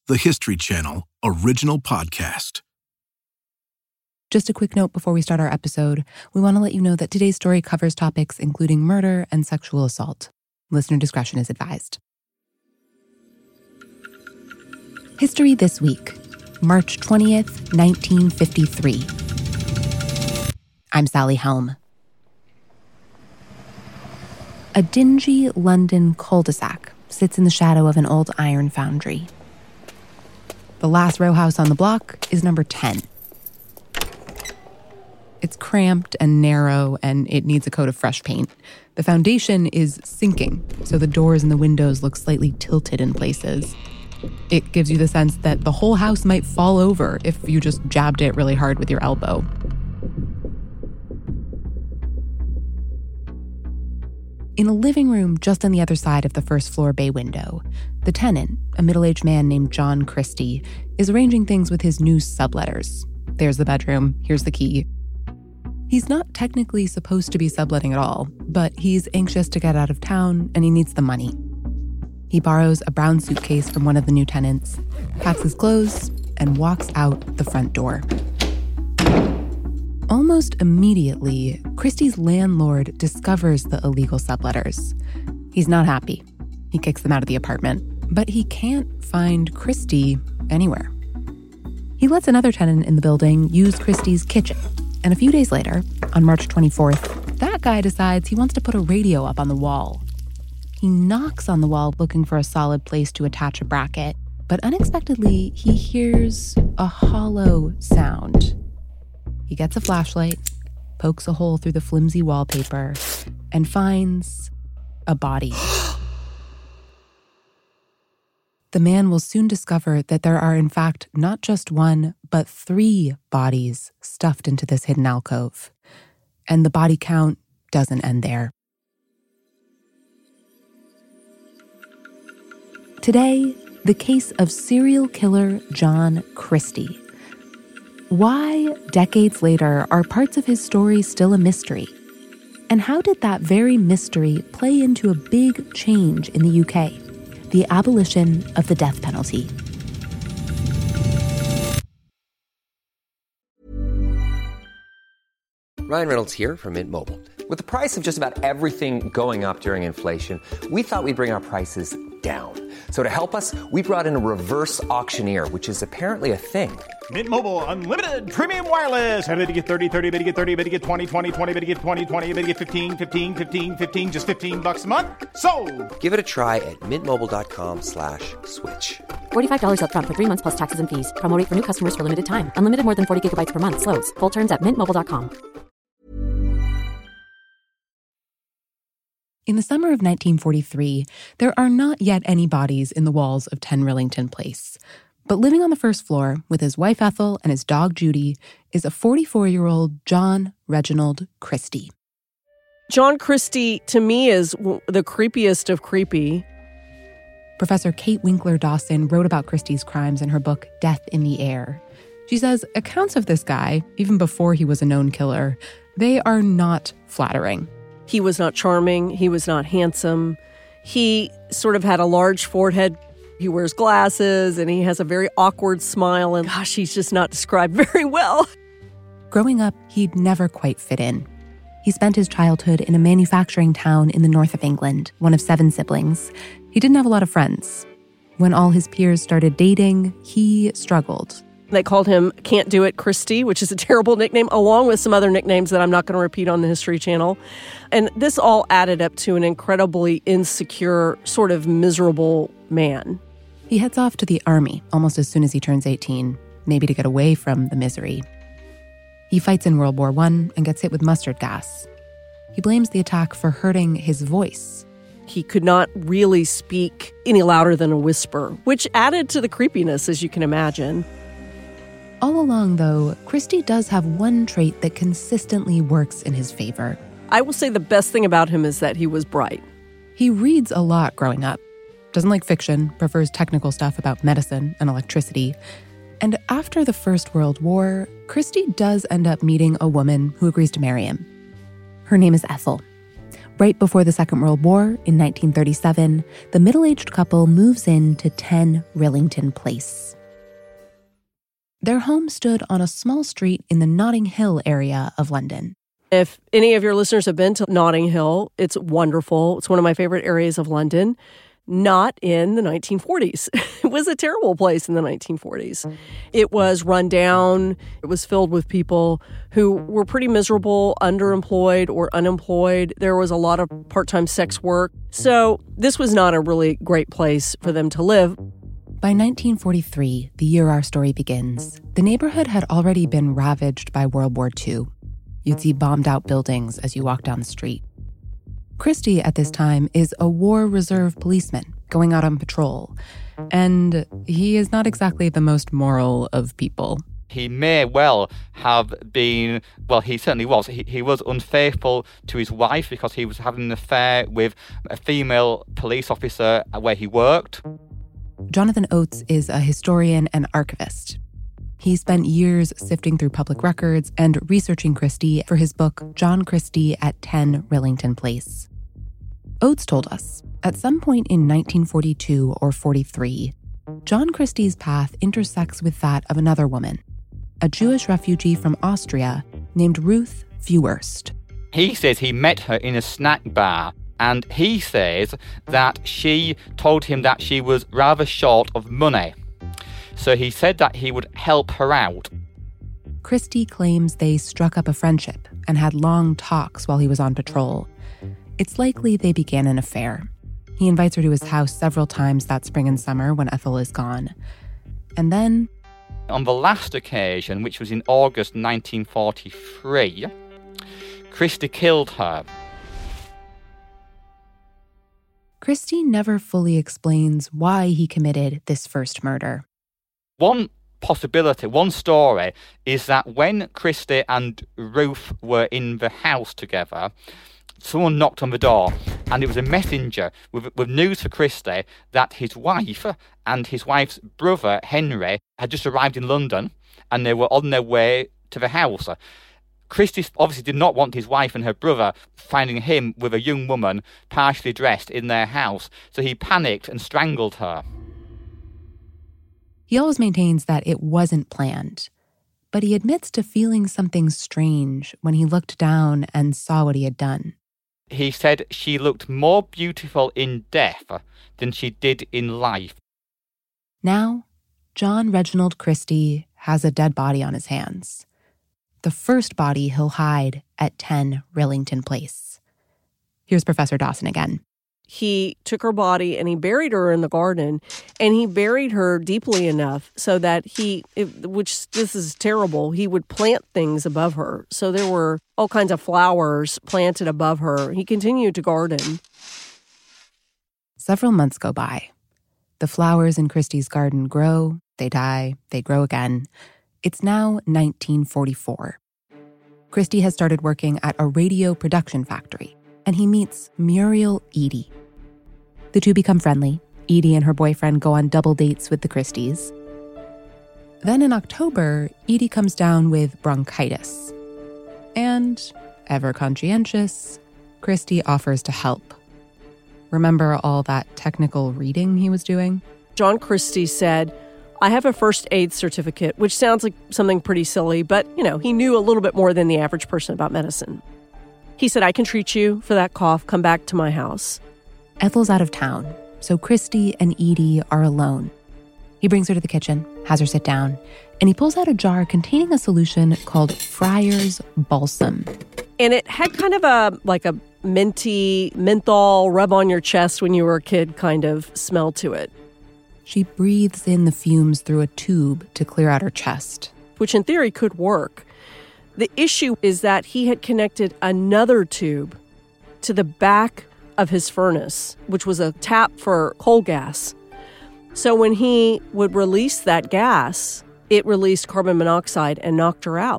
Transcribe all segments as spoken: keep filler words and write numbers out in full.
the History Channel original podcast. Just a quick note before we start our episode, we want to let you know that today's story covers topics including murder and sexual assault. Listener discretion is advised. History this week, March twentieth, nineteen fifty-three. I'm Sally Helm. A dingy London cul-de-sac sits in the shadow of an old iron foundry. The last row house on the block is number ten. It's cramped and narrow, and it needs a coat of fresh paint. The foundation is sinking, so the doors and the windows look slightly tilted in places. It gives you the sense that the whole house might fall over if you just jabbed it really hard with your elbow. In a living room just on the other side of the first floor bay window, the tenant, a middle-aged man named John Christie, is arranging things with his new subletters. There's the bedroom, here's the key. He's not technically supposed to be subletting at all, but he's anxious to get out of town and he needs the money. He borrows a brown suitcase from one of the new tenants, packs his clothes, and walks out the front door. Almost immediately, Christie's landlord discovers the illegal subletters. He's not happy. He kicks them out of the apartment, but he can't find Christie anywhere. He lets another tenant in the building use Christie's kitchen, and a few days later, on March twenty-fourth, that guy decides he wants to put a radio up on the wall. He knocks on the wall looking for a solid place to attach a bracket, but unexpectedly, he hears a hollow sound. He gets a flashlight, pokes a hole through the flimsy wallpaper, and finds a body. The man will soon discover that there are, in fact, not just one, but three bodies stuffed into this hidden alcove. And the body count doesn't end there. Today, the case of serial killer John Christie. Why, decades later, are parts of his story still a mystery? And how did that very mystery play into a big change in the U K? The abolition of the death penalty. Ryan Reynolds here from Mint Mobile. With the price of just about everything going up during inflation, we thought we'd bring our prices down. So to help us, we brought in a reverse auctioneer, which is apparently a thing. Mint Mobile Unlimited Premium Wireless. How to get thirty, thirty, how to get thirty, how to get twenty, twenty, twenty, how to get twenty, twenty, how to get fifteen, fifteen, fifteen, fifteen, just fifteen bucks a month? Sold! Give it a try at mintmobile.com slash switch. forty-five dollars up front for three months plus taxes and fees. Promo rate for new customers for limited time. Unlimited more than forty gigabytes per month. Slows full terms at mint mobile dot com. In the summer of nineteen forty-three, there are not yet any bodies in the walls of ten Rillington Place. But living on the first floor with his wife Ethel and his dog Judy is a forty-four-year-old John Reginald Christie. John Christie, to me, is the creepiest of creepy. Professor Kate Winkler Dawson wrote about Christie's crimes in her book Death in the Air. She says accounts of this guy, even before he was a known killer, they are not flattering. He was not charming. He was not handsome. He sort of had a large forehead. He wears glasses, and he has a very awkward smile, and gosh, he's just not described very well. Growing up, he'd never quite fit in. He spent his childhood in a manufacturing town in the north of England, one of seven siblings. He didn't have a lot of friends. When all his peers started dating, he struggled. They called him Can't Do It Christie, which is a terrible nickname, along with some other nicknames that I'm not going to repeat on the History Channel. And this all added up to an incredibly insecure, sort of miserable man. He heads off to the army almost as soon as he turns eighteen, maybe to get away from the misery. He fights in World War One and gets hit with mustard gas. He blames the attack for hurting his voice. He could not really speak any louder than a whisper, which added to the creepiness, as you can imagine. All along, though, Christie does have one trait that consistently works in his favor. I will say the best thing about him is that he was bright. He reads a lot growing up. Doesn't like fiction, prefers technical stuff about medicine and electricity. And after the First World War, Christie does end up meeting a woman who agrees to marry him. Her name is Ethel. Right before the Second World War, in nineteen thirty-seven, the middle-aged couple moves in to ten Rillington Place. Their home stood on a small street in the Notting Hill area of London. If any of your listeners have been to Notting Hill, it's wonderful. It's one of my favorite areas of London. Not in the nineteen forties. It was a terrible place in the nineteen forties. It was run down. It was filled with people who were pretty miserable, underemployed or unemployed. There was a lot of part-time sex work. So this was not a really great place for them to live. By nineteen forty-three, the year our story begins, the neighborhood had already been ravaged by World War Two. You'd see bombed-out buildings as you walk down the street. Christy, at this time, is a war reserve policeman going out on patrol, and he is not exactly the most moral of people. He may well have been, well, he certainly was. He, he was unfaithful to his wife because he was having an affair with a female police officer where he worked. Jonathan Oates is a historian and archivist. He spent years sifting through public records and researching Christy for his book, John Christy at ten Rillington Place. Oates told us, at some point in nineteen forty-two or forty-three, John Christy's path intersects with that of another woman, a Jewish refugee from Austria named Ruth Fewhurst. He says he met her in a snack bar, and he says that she told him that she was rather short of money. So he said that he would help her out. Christy claims they struck up a friendship and had long talks while he was on patrol. It's likely they began an affair. He invites her to his house several times that spring and summer when Ethel is gone. And then... on the last occasion, which was in August nineteen forty-three, Christy killed her. Christy never fully explains why he committed this first murder. One possibility, one story, is that when Christy and Ruth were in the house together, someone knocked on the door, and it was a messenger with, with news for Christy that his wife and his wife's brother, Henry, had just arrived in London, and they were on their way to the house. Christy obviously did not want his wife and her brother finding him with a young woman partially dressed in their house, so he panicked and strangled her. He always maintains that it wasn't planned, but he admits to feeling something strange when he looked down and saw what he had done. He said she looked more beautiful in death than she did in life. Now, John Reginald Christy has a dead body on his hands. The first body he'll hide at ten Rillington Place. Here's Professor Dawson again. He took her body and he buried her in the garden, and he buried her deeply enough so that he, it, which this is terrible, he would plant things above her. So there were all kinds of flowers planted above her. He continued to garden. Several months go by. The flowers in Christy's garden grow, they die, they grow again. It's now nineteen forty-four. Christy has started working at a radio production factory, and he meets Muriel Eady. The two become friendly. Eady and her boyfriend go on double dates with the Christys. Then in October, Eady comes down with bronchitis. And, ever conscientious, Christy offers to help. Remember all that technical reading he was doing? John Christy said, I have a first aid certificate, which sounds like something pretty silly, but, you know, he knew a little bit more than the average person about medicine. He said, I can treat you for that cough. Come back to my house. Ethel's out of town, so Christy and Eady are alone. He brings her to the kitchen, has her sit down, and he pulls out a jar containing a solution called Friar's Balsam. And it had kind of a, like a minty, menthol, rub on your chest when you were a kid kind of smell to it. She breathes in the fumes through a tube to clear out her chest. Which in theory could work. The issue is that he had connected another tube to the back of his furnace, which was a tap for coal gas. So when he would release that gas, it released carbon monoxide and knocked her out.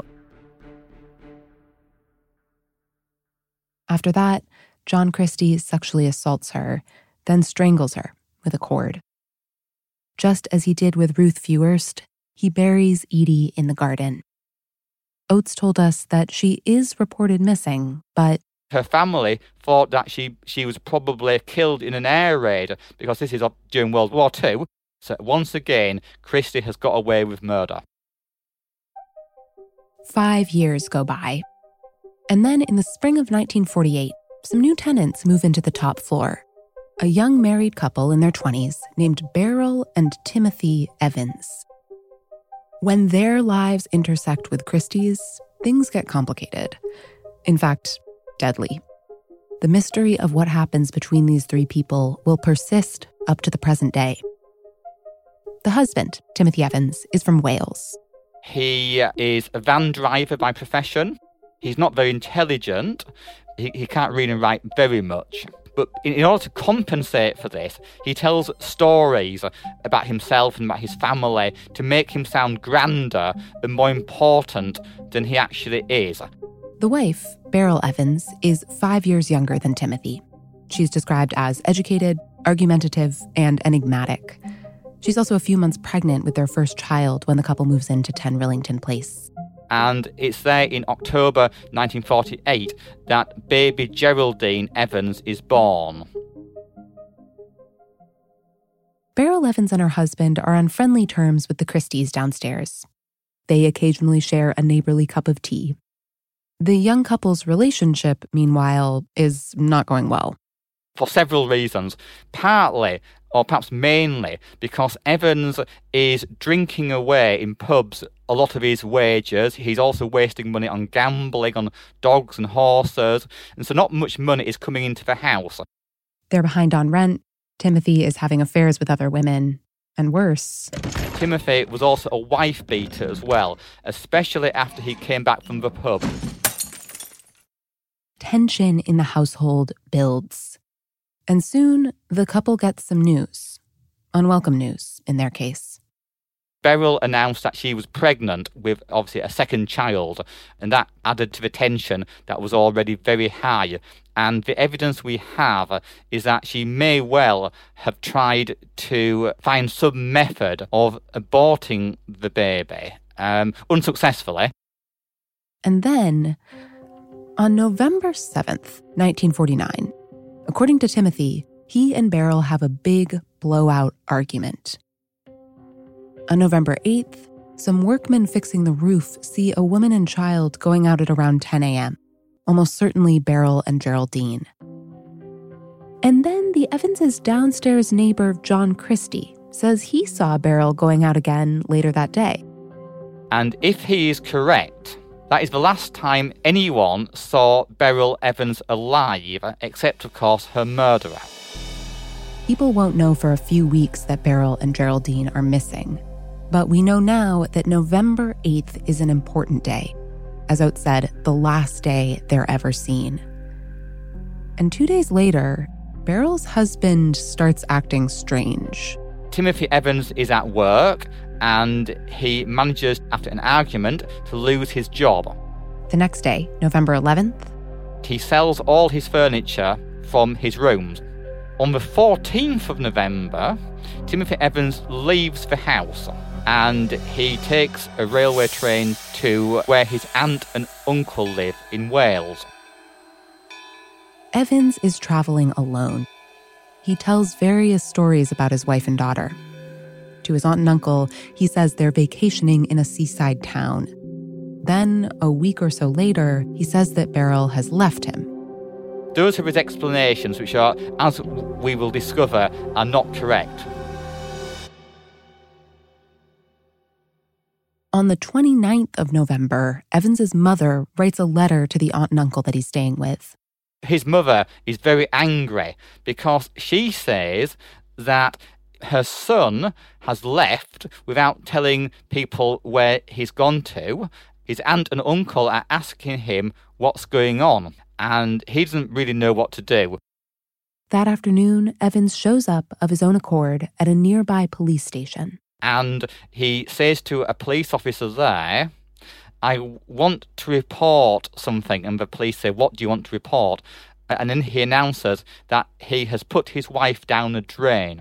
After that, John Christy sexually assaults her, then strangles her with a cord. Just as he did with Ruth Fewhurst, he buries Eady in the garden. Oates told us that she is reported missing, but Her family thought that she, she was probably killed in an air raid because this is during World War Two. So once again, Christie has got away with murder. Five years go by. And then in the spring of nineteen forty-eight, some new tenants move into the top floor. A young married couple in their twenties named Beryl and Timothy Evans. When their lives intersect with Christie's, things get complicated. In fact, deadly. The mystery of what happens between these three people will persist up to the present day. The husband, Timothy Evans, is from Wales. He is a van driver by profession. He's not very intelligent. He, he can't read and write very much. But in, in order to compensate for this, he tells stories about himself and about his family to make him sound grander and more important than he actually is. The wife, Beryl Evans, is five years younger than Timothy. She's described as educated, argumentative, and enigmatic. She's also a few months pregnant with their first child when the couple moves into ten Rillington Place. And it's there in October nineteen forty-eight that baby Geraldine Evans is born. Beryl Evans and her husband are on friendly terms with the Christies downstairs. They occasionally share a neighborly cup of tea. The young couple's relationship, meanwhile, is not going well. For several reasons. Partly, or perhaps mainly, because Evans is drinking away in pubs a lot of his wages. He's also wasting money on gambling, on dogs and horses, and so not much money is coming into the house. They're behind on rent. Timothy is having affairs with other women, and worse. Timothy was also a wife-beater as well, especially after he came back from the pub. Tension in the household builds. And soon, the couple gets some news. Unwelcome news, in their case. Beryl announced that she was pregnant with, obviously, a second child, and that added to the tension that was already very high. And the evidence we have is that she may well have tried to find some method of aborting the baby, um, unsuccessfully. And then, on November seventh, nineteen forty-nine, according to Timothy, he and Beryl have a big blowout argument. On November eighth, some workmen fixing the roof see a woman and child going out at around ten a.m., almost certainly Beryl and Geraldine. And then the Evans' downstairs neighbor, John Christie, says he saw Beryl going out again later that day. And if he is correct, that is the last time anyone saw Beryl Evans alive, except, of course, her murderer. People won't know for a few weeks that Beryl and Geraldine are missing. But we know now that November eighth is an important day. As Oates said, the last day they're ever seen. And two days later, Beryl's husband starts acting strange. Timothy Evans is at work, and he manages, after an argument, to lose his job. The next day, November eleventh, he sells all his furniture from his rooms. On the fourteenth of November, Timothy Evans leaves the house, and he takes a railway train to where his aunt and uncle live in Wales. Evans is traveling alone. He tells various stories about his wife and daughter. To his aunt and uncle, he says they're vacationing in a seaside town. Then, a week or so later, he says that Beryl has left him. Those are his explanations, which are, as we will discover, are not correct. On the twenty-ninth of November, Evans's mother writes a letter to the aunt and uncle that he's staying with. His mother is very angry because she says that her son has left without telling people where he's gone to. His aunt and uncle are asking him what's going on, and he doesn't really know what to do. That afternoon, Evans shows up of his own accord at a nearby police station. And he says to a police officer there, I want to report something. And the police say, what do you want to report? And then he announces that he has put his wife down a drain.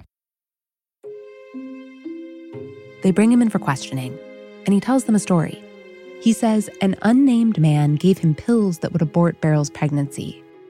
They bring him in for questioning, and he tells them a story. He says an unnamed man gave him pills that would abort Beryl's pregnancy,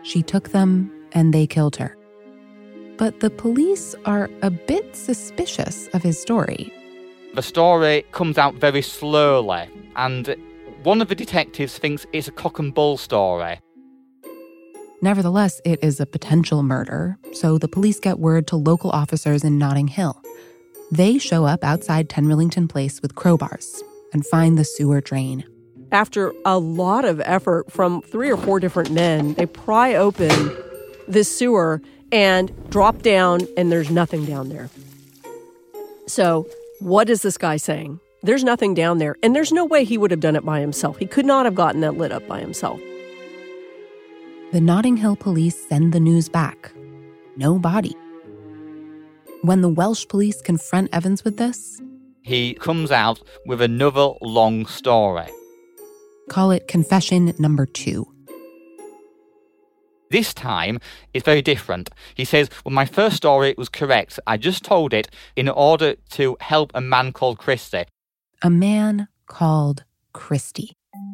she took them and they killed her. But the police are a bit suspicious of his story. The story comes out very slowly, and one of the detectives thinks it's a cock and bull story. Nevertheless, it is a potential murder, so the police get word to local officers in Notting Hill. They show up outside ten Rillington Place with crowbars and find the sewer drain. After a lot of effort from three or four different men, they pry open this sewer and drop down, and there's nothing down there. So, what is this guy saying? There's nothing down there, and there's no way he would have done it by himself. He could not have gotten that lit up by himself. The Notting Hill police send the news back. No body. When the Welsh police confront Evans with this, he comes out with another long story. Call it confession number two. This time, it's very different. He says, well, my first story was correct. I just told it in order to help a man called Christy. A man called Christy.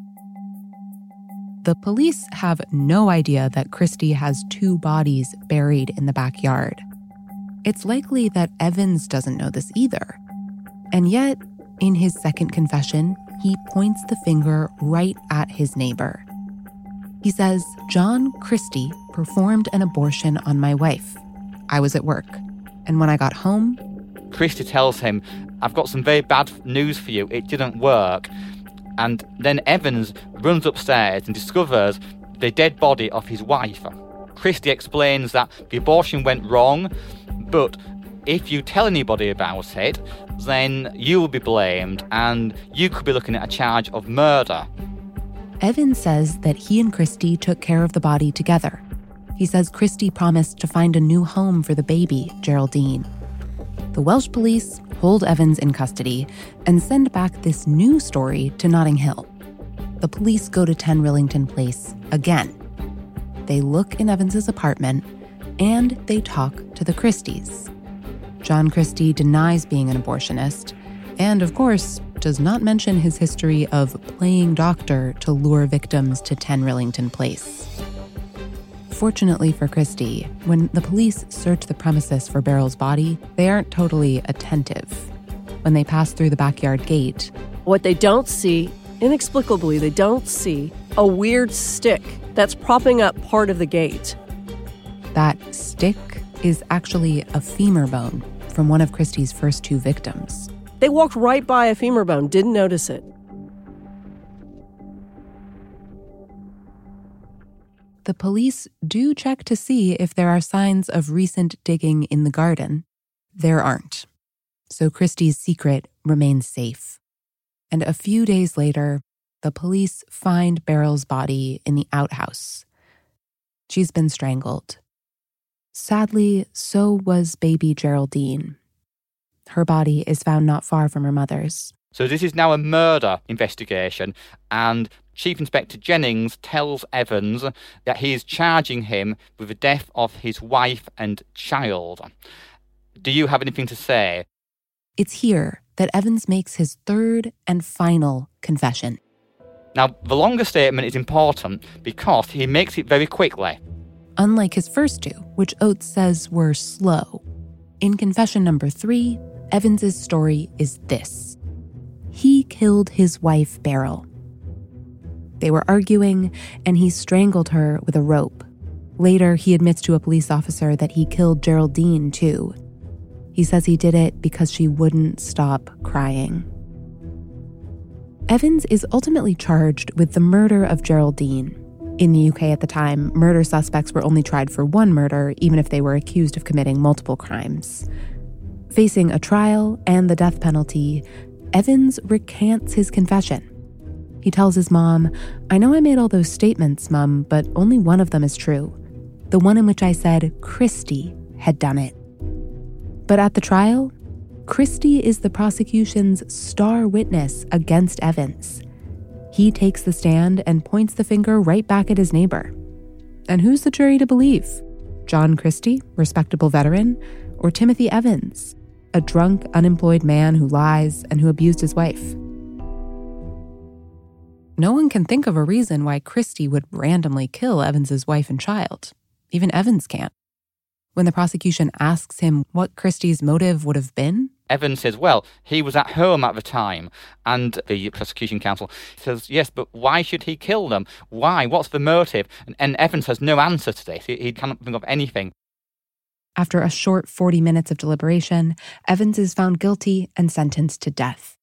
The police have no idea that Christy has two bodies buried in the backyard. It's likely that Evans doesn't know this either. And yet, in his second confession, he points the finger right at his neighbor. He says, John Christy performed an abortion on my wife. I was at work. And when I got home... Christy tells him, I've got some very bad news for you. It didn't work. And then Evans runs upstairs and discovers the dead body of his wife. Christy explains that the abortion went wrong, but if you tell anybody about it, then you will be blamed and you could be looking at a charge of murder. Evans says that he and Christy took care of the body together. He says Christy promised to find a new home for the baby, Geraldine. The Welsh police hold Evans in custody and send back this new story to Notting Hill. The police go to ten Rillington Place again. They look in Evans's apartment and they talk to the Christys. John Christy denies being an abortionist and, of course, does not mention his history of playing doctor to lure victims to ten Rillington Place. Fortunately for Christy, when the police search the premises for Beryl's body, they aren't totally attentive. When they pass through the backyard gate, what they don't see, inexplicably, they don't see a weird stick that's propping up part of the gate. That stick is actually a femur bone from one of Christy's first two victims. They walked right by a femur bone, didn't notice it. The police do check to see if there are signs of recent digging in the garden. There aren't. So Christy's secret remains safe. And a few days later, the police find Beryl's body in the outhouse. She's been strangled. Sadly, so was baby Geraldine. Her body is found not far from her mother's. So this is now a murder investigation, and Chief Inspector Jennings tells Evans that he is charging him with the death of his wife and child. Do you have anything to say? It's here that Evans makes his third and final confession. Now, the longer statement is important because he makes it very quickly. Unlike his first two, which Oates says were slow. In confession number three, Evans's story is this. He killed his wife, Beryl. They were arguing, and he strangled her with a rope. Later, he admits to a police officer that he killed Geraldine, too. He says he did it because she wouldn't stop crying. Evans is ultimately charged with the murder of Geraldine. In the U K at the time, murder suspects were only tried for one murder, even if they were accused of committing multiple crimes. Facing a trial and the death penalty, Evans recants his confession. He tells his mom, I know I made all those statements, Mom, but only one of them is true. The one in which I said Christy had done it. But at the trial, Christy is the prosecution's star witness against Evans. He takes the stand and points the finger right back at his neighbor. And who's the jury to believe? John Christy, respectable veteran, or Timothy Evans, a drunk, unemployed man who lies and who abused his wife? No one can think of a reason why Christie would randomly kill Evans's wife and child. Even Evans can't. When the prosecution asks him what Christie's motive would have been, Evans says, well, he was at home at the time. And the prosecution counsel says, yes, but why should he kill them? Why? What's the motive? And, and Evans has no answer to this. He, he cannot think of anything. After a short forty minutes of deliberation, Evans is found guilty and sentenced to death.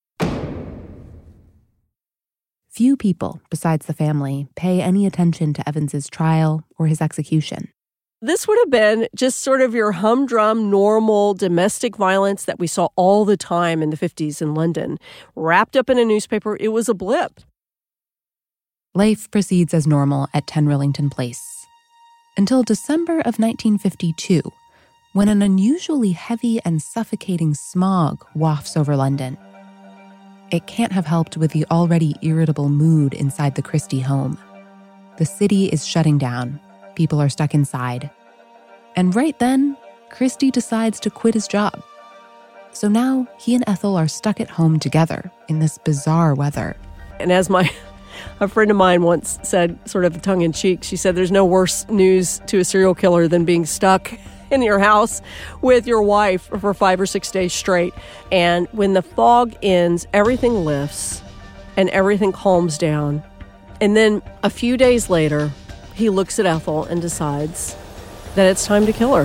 Few people, besides the family, pay any attention to Evans's trial or his execution. This would have been just sort of your humdrum, normal domestic violence that we saw all the time in the fifties in London. Wrapped up in a newspaper, it was a blip. Life proceeds as normal at ten Rillington Place. Until December of nineteen fifty-two, when an unusually heavy and suffocating smog wafts over London. It can't have helped with the already irritable mood inside the Christie home. The city is shutting down. People are stuck inside. And right then, Christie decides to quit his job. So now he and Ethel are stuck at home together in this bizarre weather. And as my a friend of mine once said, sort of tongue-in-cheek, she said, there's no worse news to a serial killer than being stuck in your house with your wife for five or six days straight. And when the fog ends, everything lifts and everything calms down. And then a few days later, he looks at Ethel and decides that it's time to kill her.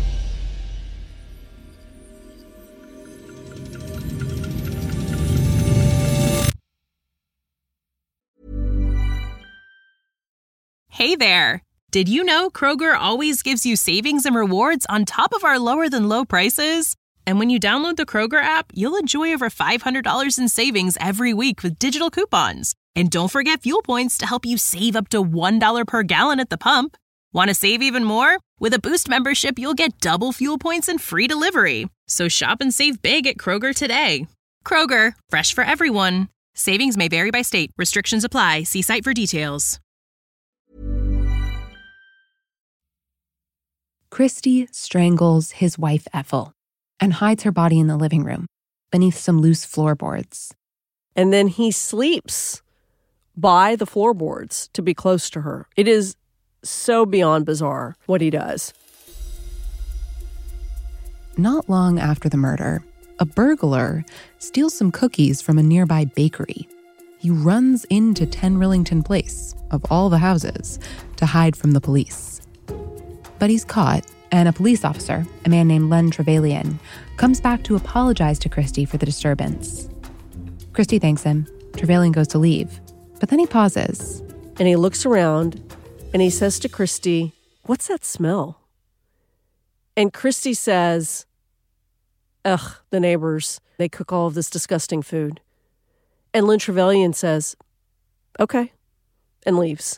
Hey there. Did you know Kroger always gives you savings and rewards on top of our lower than low prices? And when you download the Kroger app, you'll enjoy over five hundred dollars in savings every week with digital coupons. And don't forget fuel points to help you save up to one dollar per gallon at the pump. Want to save even more? With a Boost membership, you'll get double fuel points and free delivery. So shop and save big at Kroger today. Kroger, fresh for everyone. Savings may vary by state. Restrictions apply. See site for details. Christie strangles his wife Ethel and hides her body in the living room beneath some loose floorboards. And then he sleeps by the floorboards to be close to her. It is so beyond bizarre what he does. Not long after the murder, a burglar steals some cookies from a nearby bakery. He runs into ten Rillington Place, of all the houses, to hide from the police. But he's caught, and a police officer, a man named Len Trevelyan, comes back to apologize to Christie for the disturbance. Christie thanks him. Trevelyan goes to leave, but then he pauses. And he looks around, and he says to Christie, "What's that smell?" And Christie says, "Ugh, the neighbors, they cook all of this disgusting food." And Len Trevelyan says, "Okay," and leaves.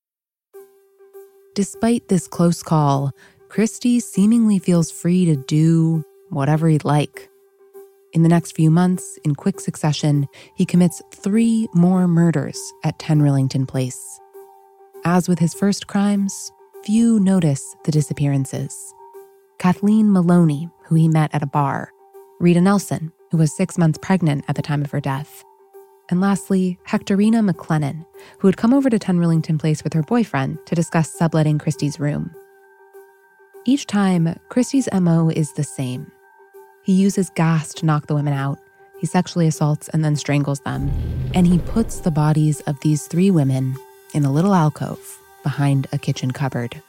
Despite this close call, Christie seemingly feels free to do whatever he'd like. In the next few months, in quick succession, he commits three more murders at ten Rillington Place. As with his first crimes, few notice the disappearances. Kathleen Maloney, who he met at a bar. Rita Nelson, who was six months pregnant at the time of her death. And lastly, Hectorina McLennan, who had come over to ten Rillington Place with her boyfriend to discuss subletting Christie's room. Each time, Christie's M O is the same. He uses gas to knock the women out, he sexually assaults and then strangles them, and he puts the bodies of these three women in a little alcove behind a kitchen cupboard.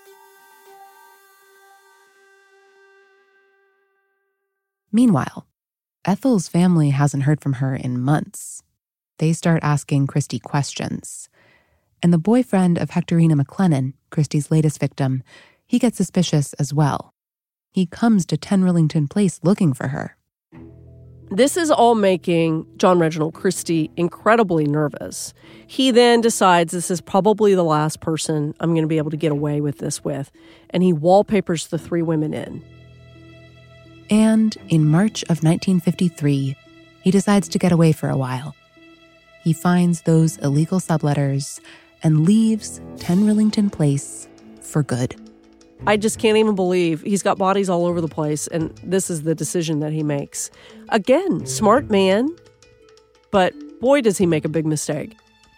Meanwhile, Ethel's family hasn't heard from her in months. They start asking Christie questions. And the boyfriend of Hectorina McLennan, Christie's latest victim, he gets suspicious as well. He comes to ten Rillington Place looking for her. This is all making John Reginald Christie incredibly nervous. He then decides this is probably the last person I'm going to be able to get away with this with, and he wallpapers the three women in. And in March of nineteen fifty-three, he decides to get away for a while. He finds those illegal subletters and leaves ten Rillington Place for good. I just can't even believe he's got bodies all over the place, and this is the decision that he makes. Again, smart man, but boy, does he make a big mistake.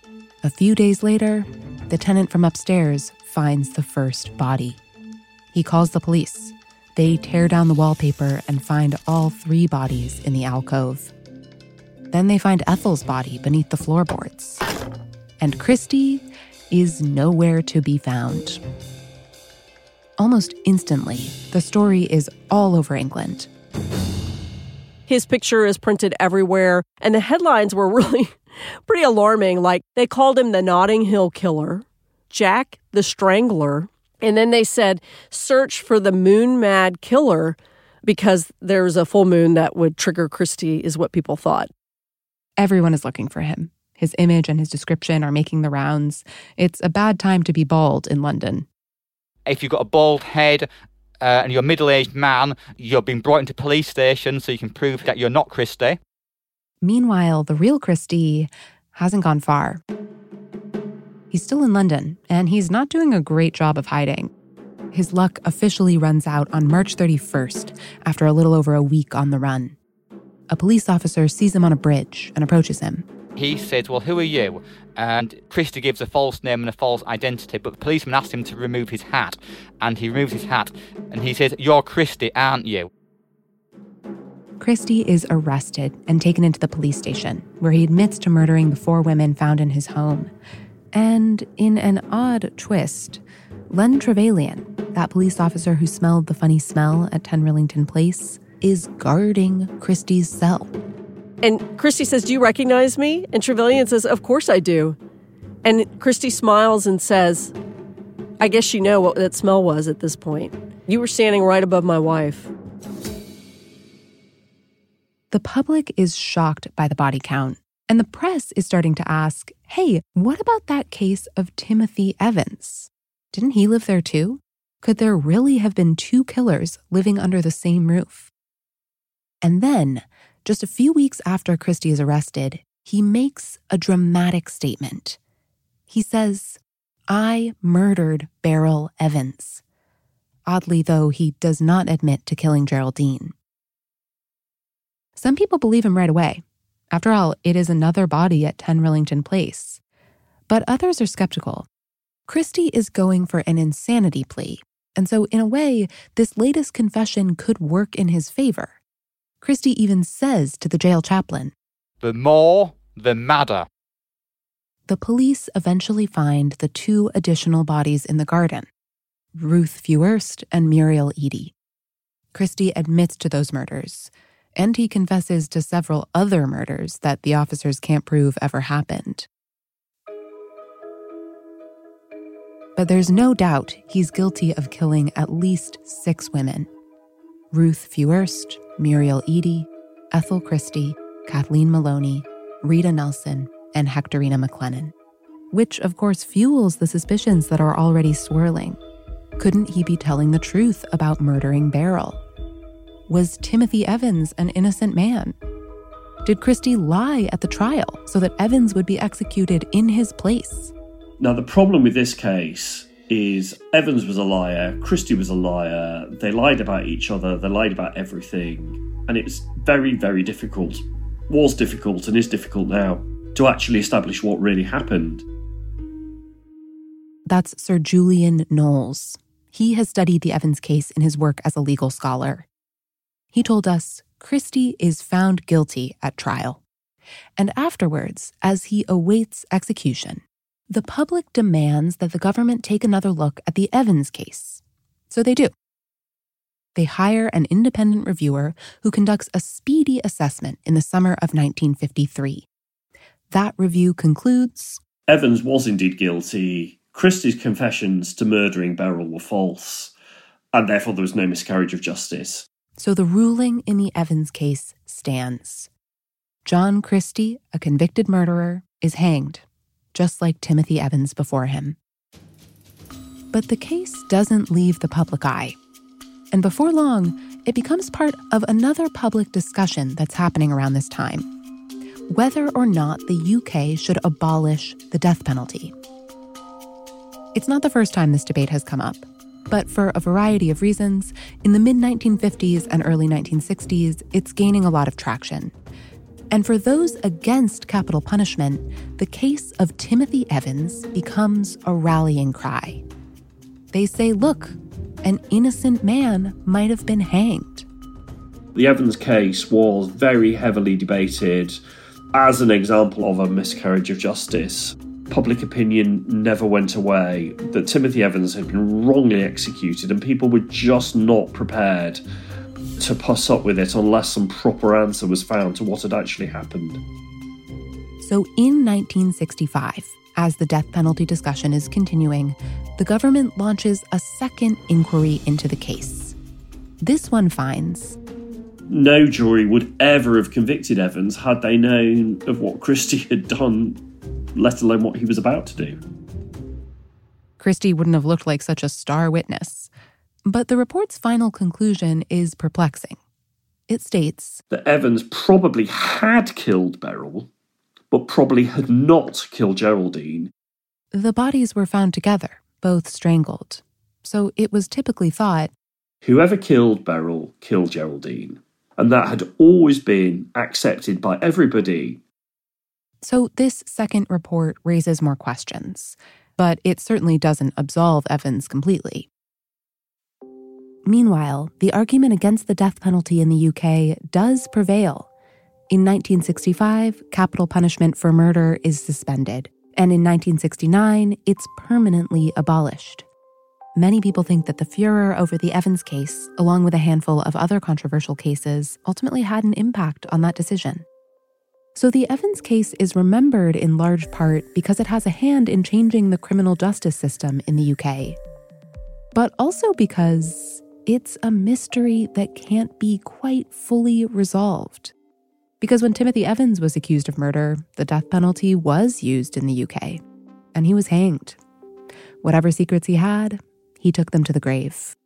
A few days later, the tenant from upstairs finds the first body. He calls the police. They tear down the wallpaper and find all three bodies in the alcove. Then they find Ethel's body beneath the floorboards. And Christy is nowhere to be found. Almost instantly, the story is all over England. His picture is printed everywhere, and the headlines were really pretty alarming. Like, they called him the Notting Hill Killer, Jack the Strangler, and then they said, search for the Moon Mad Killer, because there's a full moon that would trigger Christy, is what people thought. Everyone is looking for him. His image and his description are making the rounds. It's a bad time to be bald in London. If you've got a bald head uh, and you're a middle-aged man, you're being brought into police station so you can prove that you're not Christy. Meanwhile, the real Christy hasn't gone far. He's still in London, and he's not doing a great job of hiding. His luck officially runs out on March thirty-first, after a little over a week on the run. A police officer sees him on a bridge and approaches him. He says, well, who are you? And Christy gives a false name and a false identity, but the policeman asks him to remove his hat. And he removes his hat, and he says, you're Christy, aren't you? Christy is arrested and taken into the police station, where he admits to murdering the four women found in his home. And in an odd twist, Len Trevelyan, that police officer who smelled the funny smell at ten Rillington Place, is guarding Christy's cell. And Christy says, do you recognize me? And Trevelyan says, of course I do. And Christy smiles and says, I guess you know what that smell was at this point. You were standing right above my wife. The public is shocked by the body count, and the press is starting to ask, hey, what about that case of Timothy Evans? Didn't he live there too? Could there really have been two killers living under the same roof? And then, just a few weeks after Christy is arrested, he makes a dramatic statement. He says, I murdered Beryl Evans. Oddly, though, he does not admit to killing Geraldine. Some people believe him right away. After all, it is another body at ten Rillington Place. But others are skeptical. Christy is going for an insanity plea, and so in a way, this latest confession could work in his favor. Christy even says to the jail chaplain, the more, the madder. The police eventually find the two additional bodies in the garden, Ruth Fewhurst and Muriel Eady. Christy admits to those murders, and he confesses to several other murders that the officers can't prove ever happened. But there's no doubt he's guilty of killing at least six women. Ruth Fewhurst, Muriel Eady, Ethel Christie, Kathleen Maloney, Rita Nelson, and Hectorina McLennan. Which, of course, fuels the suspicions that are already swirling. Couldn't he be telling the truth about murdering Beryl? Was Timothy Evans an innocent man? Did Christy lie at the trial so that Evans would be executed in his place? Now, the problem with this case is Evans was a liar, Christy was a liar, they lied about each other, they lied about everything, and it's very, very difficult, was difficult and is difficult now, to actually establish what really happened. That's Sir Julian Knowles. He has studied the Evans case in his work as a legal scholar. He told us Christy is found guilty at trial. And afterwards, as he awaits execution, the public demands that the government take another look at the Evans case. So they do. They hire an independent reviewer who conducts a speedy assessment in the summer of nineteen fifty-three. That review concludes, Evans was indeed guilty. Christie's confessions to murdering Beryl were false, and therefore there was no miscarriage of justice. So the ruling in the Evans case stands. John Christie, a convicted murderer, is hanged, just like Timothy Evans before him. But the case doesn't leave the public eye. And before long, it becomes part of another public discussion that's happening around this time. Whether or not the U K should abolish the death penalty. It's not the first time this debate has come up, but for a variety of reasons, in the mid nineteen fifties and early nineteen sixties, it's gaining a lot of traction. And for those against capital punishment, the case of Timothy Evans becomes a rallying cry. They say, look, an innocent man might have been hanged. The Evans case was very heavily debated as an example of a miscarriage of justice. Public opinion never went away that Timothy Evans had been wrongly executed, and people were just not prepared to puss up with it unless some proper answer was found to what had actually happened. So in nineteen sixty-five, as the death penalty discussion is continuing, the government launches a second inquiry into the case. This one finds no jury would ever have convicted Evans had they known of what Christie had done, let alone what he was about to do. Christie wouldn't have looked like such a star witness. But the report's final conclusion is perplexing. It states that Evans probably had killed Beryl, but probably had not killed Geraldine. The bodies were found together, both strangled. So it was typically thought whoever killed Beryl killed Geraldine. And that had always been accepted by everybody. So this second report raises more questions, but it certainly doesn't absolve Evans completely. Meanwhile, the argument against the death penalty in the U K does prevail. In nineteen sixty-five, capital punishment for murder is suspended, and in nineteen sixty-nine, it's permanently abolished. Many people think that the furor over the Evans case, along with a handful of other controversial cases, ultimately had an impact on that decision. So the Evans case is remembered in large part because it has a hand in changing the criminal justice system in the U K. But also because it's a mystery that can't be quite fully resolved. Because when Timothy Evans was accused of murder, the death penalty was used in the U K, and he was hanged. Whatever secrets he had, he took them to the grave.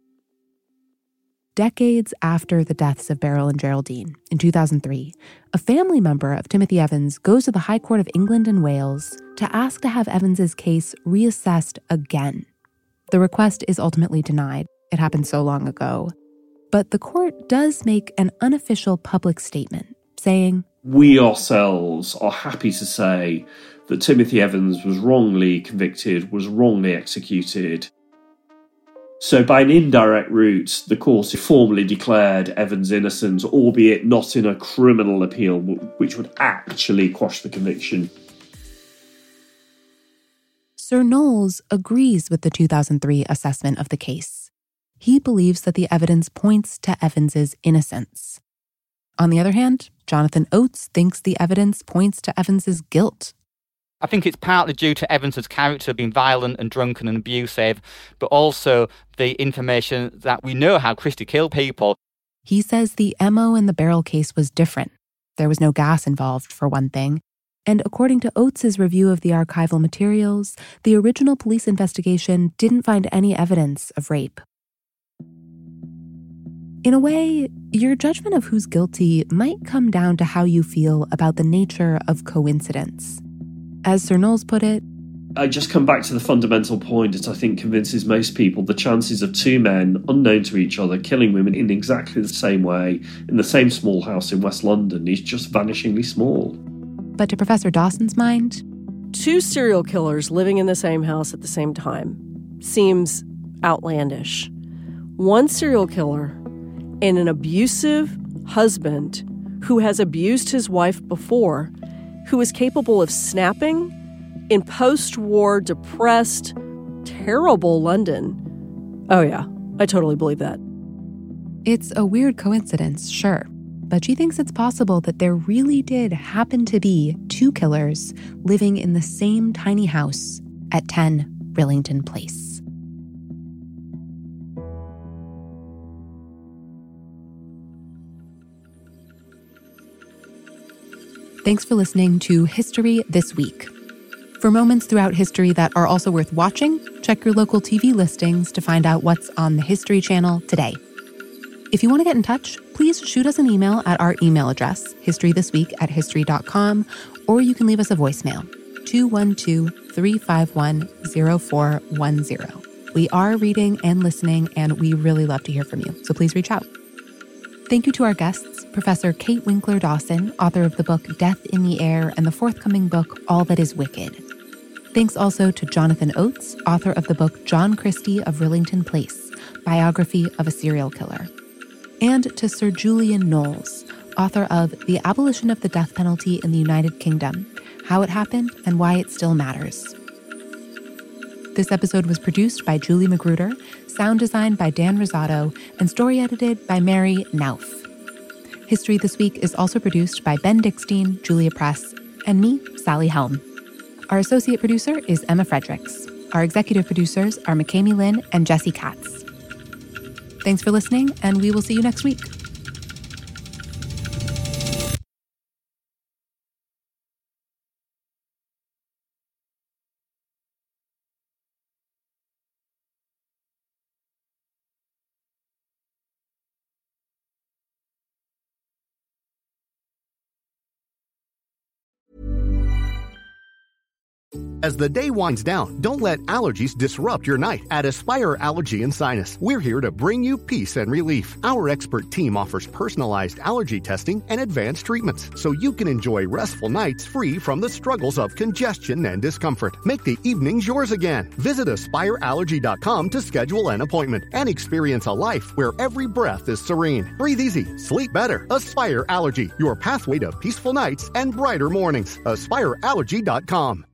Decades after the deaths of Beryl and Geraldine, in two thousand three, a family member of Timothy Evans goes to the High Court of England and Wales to ask to have Evans's case reassessed again. The request is ultimately denied. It happened so long ago. But the court does make an unofficial public statement saying, we ourselves are happy to say that Timothy Evans was wrongly convicted, was wrongly executed. So by an indirect route, the court formally declared Evans innocent, albeit not in a criminal appeal, which would actually quash the conviction. Sir Knowles agrees with the two thousand three assessment of the case. He believes that the evidence points to Evans's innocence. On the other hand, Jonathan Oates thinks the evidence points to Evans's guilt. I think it's partly due to Evans's character being violent and drunken and abusive, but also the information that we know how Christie killed people. He says the M O in the Beryl case was different. There was no gas involved, for one thing. And according to Oates' review of the archival materials, the original police investigation didn't find any evidence of rape. In a way, your judgment of who's guilty might come down to how you feel about the nature of coincidence. As Sir Knowles put it, I just come back to the fundamental point that I think convinces most people the chances of two men, unknown to each other, killing women in exactly the same way, in the same small house in West London, is just vanishingly small. But to Professor Dawson's mind, two serial killers living in the same house at the same time seems outlandish. One serial killer and an abusive husband who has abused his wife before, who is capable of snapping in post-war, depressed, terrible London. Oh yeah, I totally believe that. It's a weird coincidence, sure, but she thinks it's possible that there really did happen to be two killers living in the same tiny house at ten Rillington Place. Thanks for listening to History This Week. For moments throughout history that are also worth watching, check your local T V listings to find out what's on the History Channel today. If you want to get in touch, please shoot us an email at our email address, historythisweek at history dot com, or you can leave us a voicemail, two one two, three five one, zero four one zero. We are reading and listening, and we really love to hear from you, so please reach out. Thank you to our guests, Professor Kate Winkler Dawson, author of the book Death in the Air and the forthcoming book All That Is Wicked. Thanks also to Jonathan Oates, author of the book John Christie of Rillington Place, Biography of a Serial Killer. And to Sir Julian Knowles, author of The Abolition of the Death Penalty in the United Kingdom, How It Happened and Why It Still Matters. This episode was produced by Julie Magruder, sound designed by Dan Rosado, and story edited by Mary Nauf. History This Week is also produced by Ben Dickstein, Julia Press, and me, Sally Helm. Our associate producer is Emma Fredericks. Our executive producers are McKamey Lynn and Jesse Katz. Thanks for listening, and we will see you next week. As the day winds down, don't let allergies disrupt your night. At Aspire Allergy and Sinus, we're here to bring you peace and relief. Our expert team offers personalized allergy testing and advanced treatments, so you can enjoy restful nights free from the struggles of congestion and discomfort. Make the evenings yours again. Visit aspire allergy dot com to schedule an appointment and experience a life where every breath is serene. Breathe easy, sleep better. Aspire Allergy, your pathway to peaceful nights and brighter mornings. aspire allergy dot com.